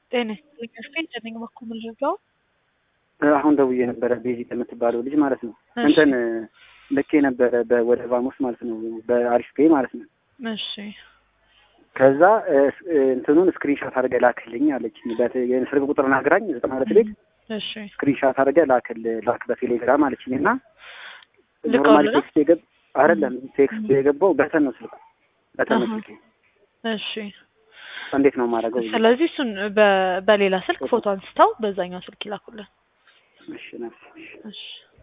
ጤና ይስጥልኝ እንደነኝ በኩል ምንድነው አሁን ደውዬ ነበረ ቤዚ የምትባለው ልጅ ማለት ነው እንትን ልኬ ነበረ ወደ ቫሞስ ማለት ነው በአሪፍ ፔይ ማለት ነው እሺ ከዛ እንትኑን ስክሪንሾት አድርገህ ላክልኝ አለች የስልክ ቁጥር ናግራኝ 92 ቤት እሺ ስክሪንሾት አድርገህ ላክ በቴሌግራም አለችኝና ኖርማሊ ቴክስት የገብ አይደለም ቴክስት የገባው በተን ነው ስልክ በተን ነው ስልክ እሺ እንዴት ነው ማድረገው ስለዚህ እሱን በሌላ ስልክ ፎቶ አንስተው በዛኛው ስልክ ይላኩልን እሺ ነፍስ እሺ